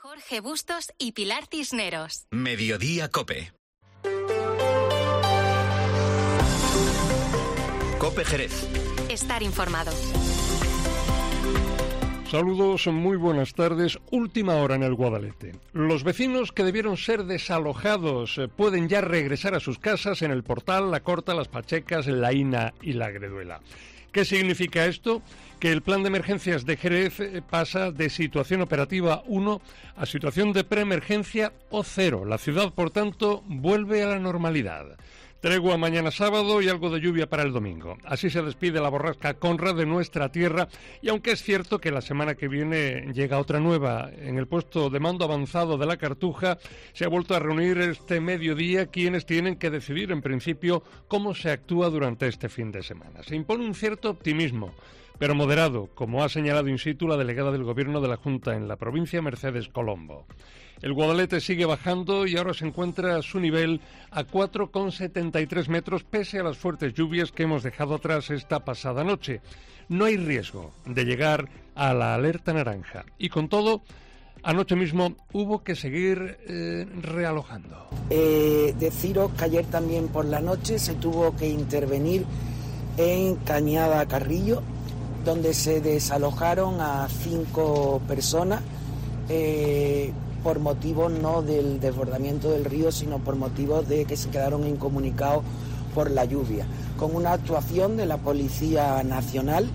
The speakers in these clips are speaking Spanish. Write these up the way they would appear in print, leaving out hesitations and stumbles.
Jorge Bustos y Pilar Cisneros. Mediodía COPE. COPE Jerez. Estar informado. Saludos, muy buenas tardes. Última hora en el Guadalete. Los vecinos que debieron ser desalojados pueden ya regresar a sus casas en el Portal, La Corta, Las Pachecas, La Ina y La Greduela. ¿Qué significa esto? Que el plan de emergencias de Jerez pasa de situación operativa 1 a situación de preemergencia o 0. La ciudad, por tanto, vuelve a la normalidad. Tregua mañana sábado y algo de lluvia para el domingo. Así se despide la borrasca Conrad de nuestra tierra, y aunque es cierto que la semana que viene llega otra nueva en el puesto de mando avanzado de la Cartuja, se ha vuelto a reunir este mediodía quienes tienen que decidir en principio cómo se actúa durante este fin de semana. Se impone un cierto optimismo, pero moderado, como ha señalado in situ la delegada del Gobierno de la Junta en la provincia, Mercedes Colombo. El Guadalete sigue bajando y ahora se encuentra a su nivel a 4,73 metros, pese a las fuertes lluvias que hemos dejado atrás esta pasada noche. No hay riesgo de llegar a la alerta naranja. Y con todo, anoche mismo hubo que seguir realojando. Deciros que ayer también por la noche se tuvo que intervenir en Cañada Carrillo, donde se desalojaron a 5 personas, por motivos no del desbordamiento del río, sino por motivos de que se quedaron incomunicados por la lluvia, con una actuación de la Policía Nacional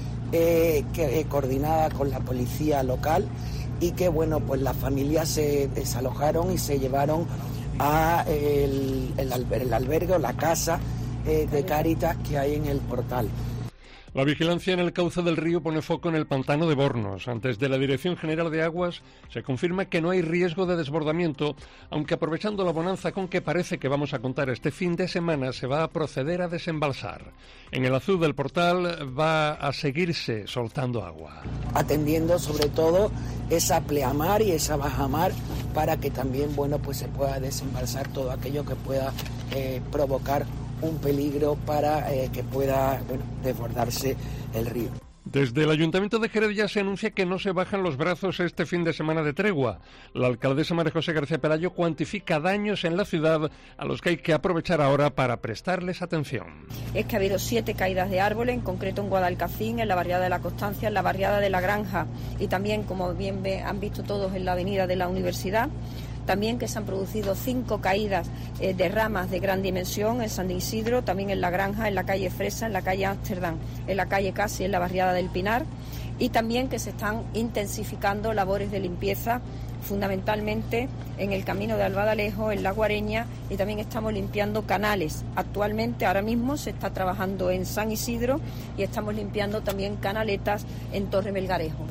coordinada con la policía local, y que bueno, pues las familias se desalojaron y se llevaron a el albergue o la casa de Cáritas que hay en el Portal. La vigilancia en el cauce del río pone foco en el pantano de Bornos. Desde la Dirección General de Aguas se confirma que no hay riesgo de desbordamiento, aunque aprovechando la bonanza con que parece que vamos a contar este fin de semana, se va a proceder a desembalsar. En el azul del Portal va a seguirse soltando agua, atendiendo sobre todo esa pleamar y esa bajamar, para que también bueno, pues se pueda desembalsar todo aquello que pueda provocar un peligro para que pueda desbordarse el río. Desde el Ayuntamiento de Jerez ya se anuncia que no se bajan los brazos este fin de semana de tregua. La alcaldesa María José García Pelayo cuantifica daños en la ciudad a los que hay que aprovechar ahora para prestarles atención. Es que ha habido 7 caídas de árboles, en concreto en Guadalcacín, en la barriada de la Constancia, en la barriada de la Granja y también, como bien han visto todos, en la avenida de la Universidad. También que se han producido 5 caídas de ramas de gran dimensión en San Isidro, también en La Granja, en la calle Fresa, en la calle Ámsterdam, en la calle Casi, en la barriada del Pinar, y también que se están intensificando labores de limpieza, fundamentalmente en el camino de Albadalejo, en La Guareña, y también estamos limpiando canales. Actualmente, ahora mismo, se está trabajando en San Isidro y estamos limpiando también canaletas en Torre Melgarejo.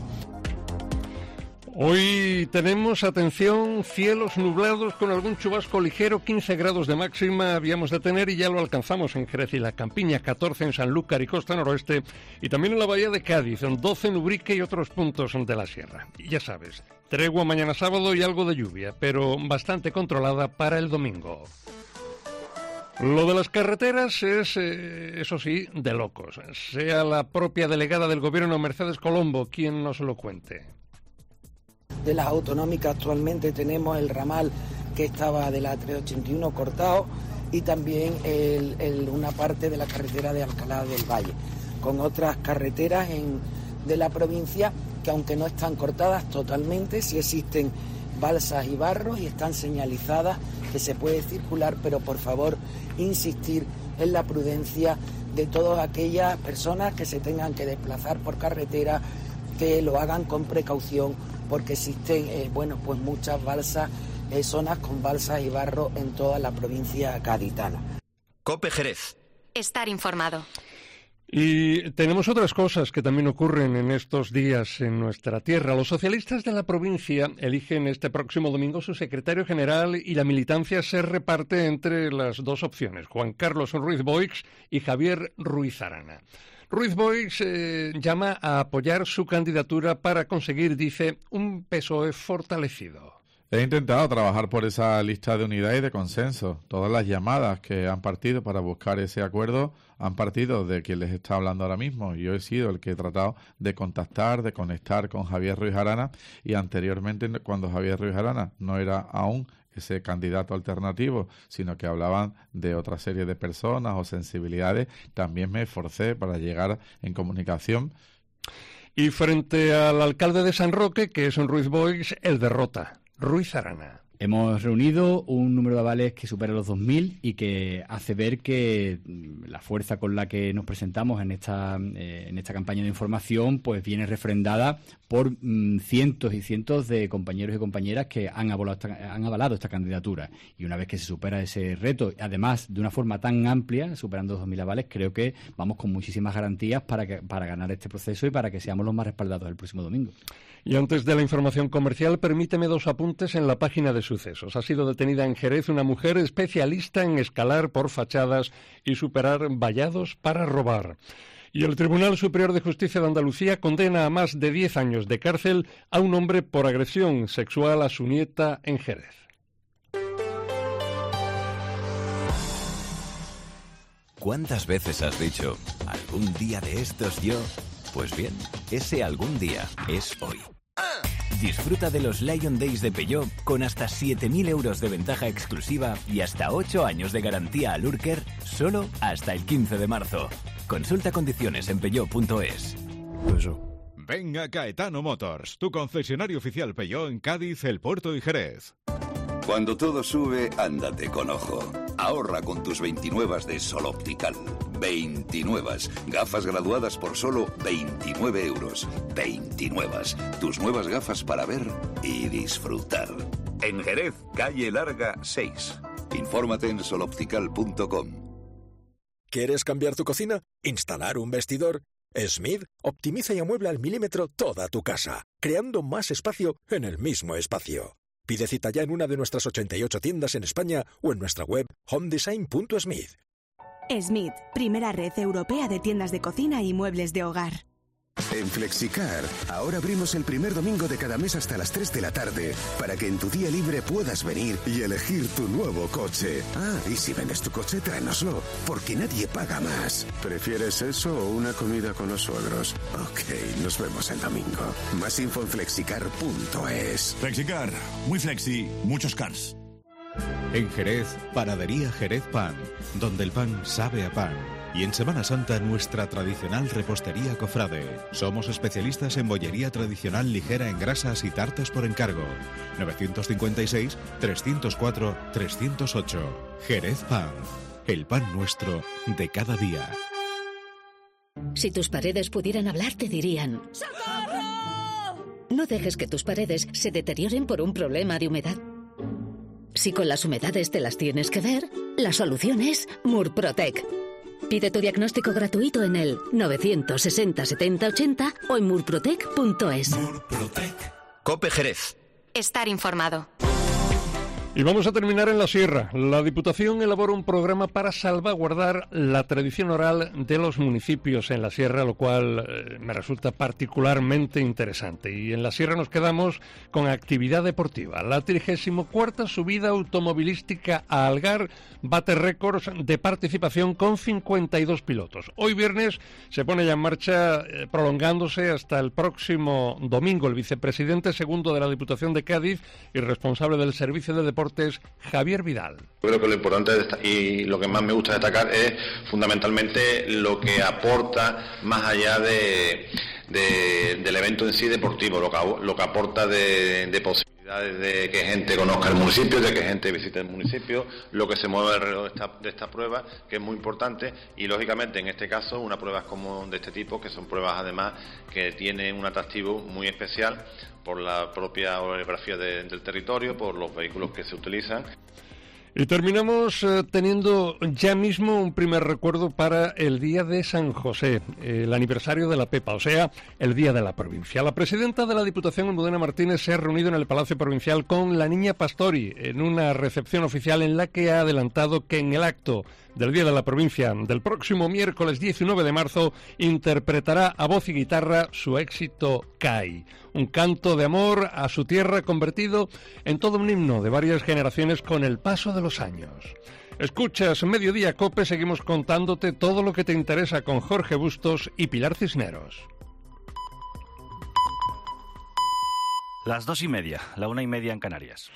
Hoy tenemos, atención, cielos nublados con algún chubasco ligero, 15 grados de máxima habíamos de tener y ya lo alcanzamos en Jerez y la Campiña, 14 en Sanlúcar y Costa Noroeste, y también en la Bahía de Cádiz, 12 en Ubrique y otros puntos de la sierra. Y ya sabes, tregua mañana sábado y algo de lluvia, pero bastante controlada para el domingo. Lo de las carreteras es, eso sí, de locos. Sea la propia delegada del Gobierno, Mercedes Colombo, quien nos lo cuente. De las autonómicas actualmente tenemos el ramal que estaba de la 381 cortado, y también una parte de la carretera de Alcalá del Valle, con otras carreteras de la provincia que, aunque no están cortadas totalmente, sí existen balsas y barros y están señalizadas que se puede circular, pero por favor insistir en la prudencia de todas aquellas personas que se tengan que desplazar por carretera, que lo hagan con precaución, porque existen pues muchas balsas, zonas con balsas y barro en toda la provincia gaditana. COPE Jerez. Estar informado. Y tenemos otras cosas que también ocurren en estos días en nuestra tierra. Los socialistas de la provincia eligen este próximo domingo su secretario general y la militancia se reparte entre las dos opciones, Juan Carlos Ruiz Boix y Javier Ruiz Arana. Ruiz Boix llama a apoyar su candidatura para conseguir, dice, un PSOE fortalecido. He intentado trabajar por esa lista de unidad y de consenso. Todas las llamadas que han partido para buscar ese acuerdo han partido de quien les está hablando ahora mismo. Yo he sido el que he tratado de contactar, de conectar con Javier Ruiz Arana, y anteriormente, cuando Javier Ruiz Arana no era aún ese candidato alternativo, sino que hablaban de otra serie de personas o sensibilidades, también me esforcé para llegar en comunicación. Y frente al alcalde de San Roque, que es un Ruiz Boix, el derrota, Ruiz Arana. Hemos reunido un número de avales que supera los 2.000 y que hace ver que la fuerza con la que nos presentamos en esta campaña de información pues viene refrendada por cientos y cientos de compañeros y compañeras que han avalado esta candidatura. Y una vez que se supera ese reto, además de una forma tan amplia, superando 2.000 avales, creo que vamos con muchísimas garantías para ganar este proceso y para que seamos los más respaldados el próximo domingo. Y antes de la información comercial, permíteme 2 apuntes en la página de sucesos. Ha sido detenida en Jerez una mujer especialista en escalar por fachadas y superar vallados para robar. Y el Tribunal Superior de Justicia de Andalucía condena a más de 10 años de cárcel a un hombre por agresión sexual a su nieta en Jerez. ¿Cuántas veces has dicho, algún día de estos yo? Pues bien, ese algún día es hoy. Disfruta de los Lion Days de Peugeot con hasta 7.000 euros de ventaja exclusiva y hasta 8 años de garantía al Urker, solo hasta el 15 de marzo. Consulta condiciones en peugeot.es. Ven a Caetano Motors, tu concesionario oficial Peugeot en Cádiz, El Puerto y Jerez. Cuando todo sube, ándate con ojo. Ahorra con tus 29 de Sol Optical. 29. Gafas graduadas por solo 29 euros. 29. Tus nuevas gafas para ver y disfrutar. En Jerez, calle Larga 6. Infórmate en soloptical.com. ¿Quieres cambiar tu cocina? ¿Instalar un vestidor? Smith optimiza y amuebla al milímetro toda tu casa, creando más espacio en el mismo espacio. Pide cita ya en una de nuestras 88 tiendas en España o en nuestra web homedesign.smith. Smith, primera red europea de tiendas de cocina y muebles de hogar. En Flexicar, ahora abrimos el primer domingo de cada mes hasta las 3 de la tarde, para que en tu día libre puedas venir y elegir tu nuevo coche. Ah, y si vendes tu coche, tráenoslo, porque nadie paga más. ¿Prefieres eso o una comida con los suegros? Ok, nos vemos el domingo. Más info en flexicar.es. Flexicar, muy flexi, muchos cars. En Jerez, Panadería Jerez Pan, donde el pan sabe a pan. Y en Semana Santa, nuestra tradicional repostería Cofrade. Somos especialistas en bollería tradicional ligera en grasas y tartas por encargo. 956-304-308. Jerez Pan, el pan nuestro de cada día. Si tus paredes pudieran hablar, te dirían: ¡socorro! No dejes que tus paredes se deterioren por un problema de humedad. Si con las humedades te las tienes que ver, la solución es Murprotec. Pide tu diagnóstico gratuito en el 960 70 80 o en murprotec.es. COPE Jerez. Estar informado. Y vamos a terminar en la Sierra. La Diputación elabora un programa para salvaguardar la tradición oral de los municipios en la Sierra, lo cual me resulta particularmente interesante. Y en la Sierra nos quedamos con actividad deportiva. La 34ª subida automovilística a Algar bate récords de participación con 52 pilotos. Hoy viernes se pone ya en marcha, prolongándose hasta el próximo domingo. El vicepresidente segundo de la Diputación de Cádiz y responsable del Servicio de Deportes, Javier Vidal. Creo que lo importante y lo que más me gusta destacar es fundamentalmente lo que aporta más allá del evento en sí deportivo, lo que aporta de posibilidades de que gente conozca el municipio, de que gente visite el municipio, lo que se mueve alrededor de esta prueba, que es muy importante, y lógicamente en este caso unas pruebas como de este tipo, que son pruebas además que tienen un atractivo muy especial por la propia orografía del territorio, por los vehículos que se utilizan. Y terminamos teniendo ya mismo un primer recuerdo para el Día de San José, el aniversario de la Pepa, o sea, el Día de la Provincia. La presidenta de la Diputación, Almudena Martínez, se ha reunido en el Palacio Provincial con la niña Pastori en una recepción oficial en la que ha adelantado que en el acto del Día de la Provincia del próximo miércoles 19 de marzo, interpretará a voz y guitarra su éxito CAI, un canto de amor a su tierra convertido en todo un himno de varias generaciones con el paso de los años. Escuchas Mediodía Cope, seguimos contándote todo lo que te interesa con Jorge Bustos y Pilar Cisneros. Las 2:30, la 1:30 en Canarias.